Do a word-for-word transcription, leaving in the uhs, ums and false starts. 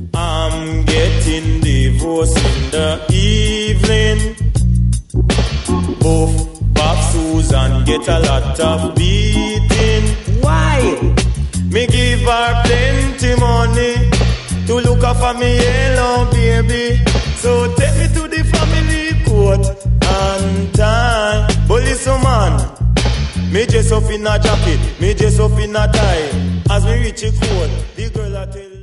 I'm getting divorced in the evening. Both Bob Susan get a lot of beating. Why? Me give her plenty money to look after me yellow baby. So take me to the family court and time. But listen man, me dress up in a jacket, me dress up in a tie. As me reach the court, the girl a tell